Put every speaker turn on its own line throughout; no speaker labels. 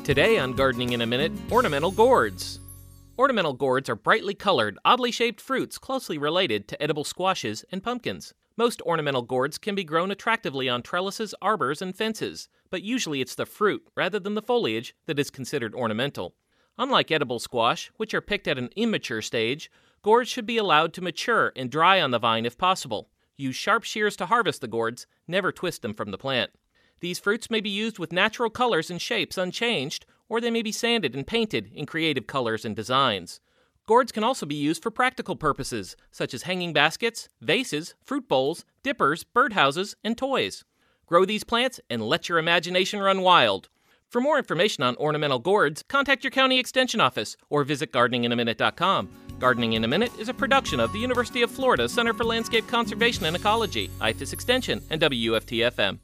Today on Gardening in a Minute, ornamental gourds. Ornamental gourds are brightly colored, oddly shaped fruits closely related to edible squashes and pumpkins. Most ornamental gourds can be grown attractively on trellises, arbors, and fences, but usually it's the fruit, rather than the foliage, that is considered ornamental. Unlike edible squash, which are picked at an immature stage, gourds should be allowed to mature and dry on the vine if possible. Use sharp shears to harvest the gourds, never twist them from the plant. These fruits may be used with natural colors and shapes unchanged, or they may be sanded and painted in creative colors and designs. Gourds can also be used for practical purposes, such as hanging baskets, vases, fruit bowls, dippers, birdhouses, and toys. Grow these plants and let your imagination run wild. For more information on ornamental gourds, contact your county extension office or visit gardeninginaminute.com. Gardening in a Minute is a production of the University of Florida Center for Landscape Conservation and Ecology, IFAS Extension, and WFT-FM.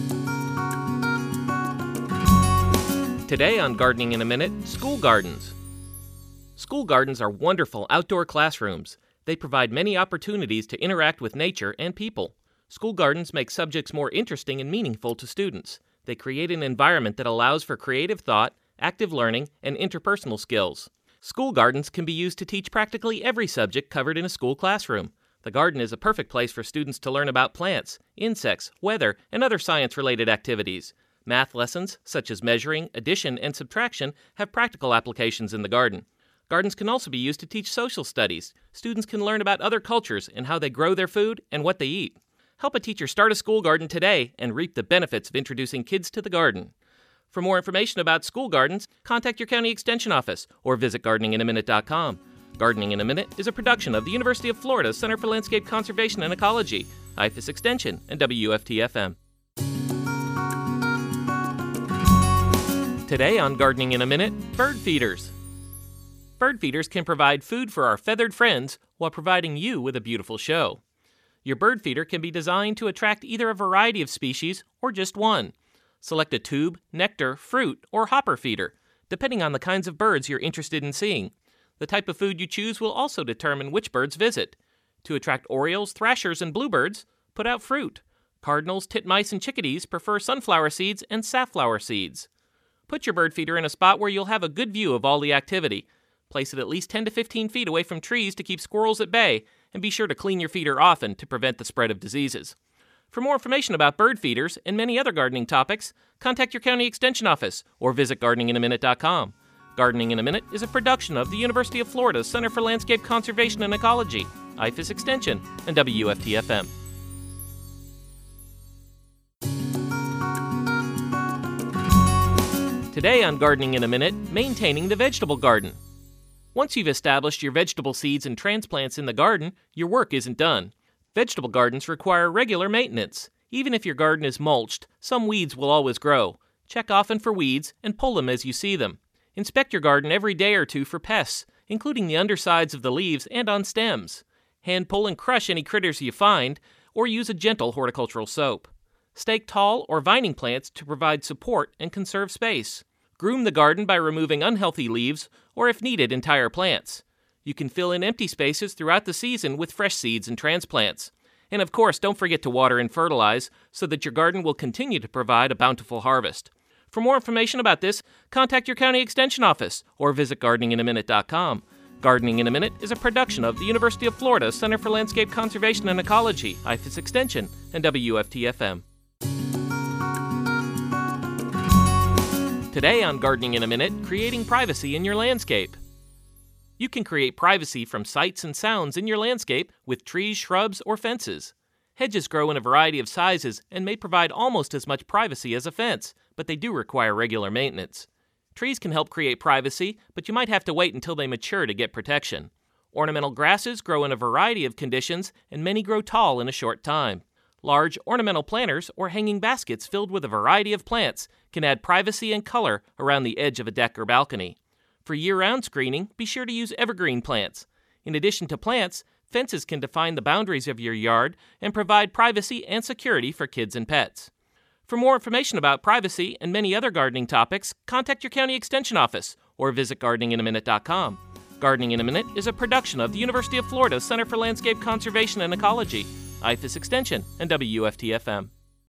Today on Gardening in a Minute, school gardens. School gardens are wonderful outdoor classrooms. They provide many opportunities to interact with nature and people. School gardens make subjects more interesting and meaningful to students. They create an environment that allows for creative thought, active learning, and interpersonal skills. School gardens can be used to teach practically every subject covered in a school classroom. The garden is a perfect place for students to learn about plants, insects, weather, and other science-related activities. Math lessons, such as measuring, addition, and subtraction, have practical applications in the garden. Gardens can also be used to teach social studies. Students can learn about other cultures and how they grow their food and what they eat. Help a teacher start a school garden today and reap the benefits of introducing kids to the garden. For more information about school gardens, contact your county extension office or visit gardeninginaminute.com. Gardening in a Minute is a production of the University of Florida Center for Landscape Conservation and Ecology, IFAS Extension, and WFT-FM. Today on Gardening in a Minute, bird feeders. Bird feeders can provide food for our feathered friends while providing you with a beautiful show. Your bird feeder can be designed to attract either a variety of species or just one. Select a tube, nectar, fruit, or hopper feeder, depending on the kinds of birds you're interested in seeing. The type of food you choose will also determine which birds visit. To attract orioles, thrashers, and bluebirds, put out fruit. Cardinals, titmice, and chickadees prefer sunflower seeds and safflower seeds. Put your bird feeder in a spot where you'll have a good view of all the activity. Place it at least 10 to 15 feet away from trees to keep squirrels at bay, and be sure to clean your feeder often to prevent the spread of diseases. For more information about bird feeders and many other gardening topics, contact your county extension office or visit gardeninginaminute.com. Gardening in a Minute is a production of the University of Florida Center for Landscape Conservation and Ecology, IFAS Extension, and WFT-FM. Today on Gardening in a Minute, maintaining the vegetable garden. Once you've established your vegetable seeds and transplants in the garden, your work isn't done. Vegetable gardens require regular maintenance. Even if your garden is mulched, some weeds will always grow. Check often for weeds and pull them as you see them. Inspect your garden every day or two for pests, including the undersides of the leaves and on stems. Hand pull and crush any critters you find, or use a gentle horticultural soap. Stake tall or vining plants to provide support and conserve space. Groom the garden by removing unhealthy leaves, or if needed, entire plants. You can fill in empty spaces throughout the season with fresh seeds and transplants. And of course, don't forget to water and fertilize so that your garden will continue to provide a bountiful harvest. For more information about this, contact your county extension office or visit gardeninginaminute.com. Gardening in a Minute is a production of the University of Florida Center for Landscape Conservation and Ecology, IFAS Extension, and WFT-FM. Today on Gardening in a Minute, creating privacy in your landscape. You can create privacy from sights and sounds in your landscape with trees, shrubs, or fences. Hedges grow in a variety of sizes and may provide almost as much privacy as a fence, but they do require regular maintenance. Trees can help create privacy, but you might have to wait until they mature to get protection. Ornamental grasses grow in a variety of conditions, and many grow tall in a short time. Large ornamental planters or hanging baskets filled with a variety of plants can add privacy and color around the edge of a deck or balcony. For year-round screening, be sure to use evergreen plants. In addition to plants, fences can define the boundaries of your yard and provide privacy and security for kids and pets. For more information about privacy and many other gardening topics, contact your county extension office or visit gardeninginaminute.com. Gardening in a Minute is a production of the University of Florida Center for Landscape Conservation and Ecology, IFAS Extension, and WFT-FM.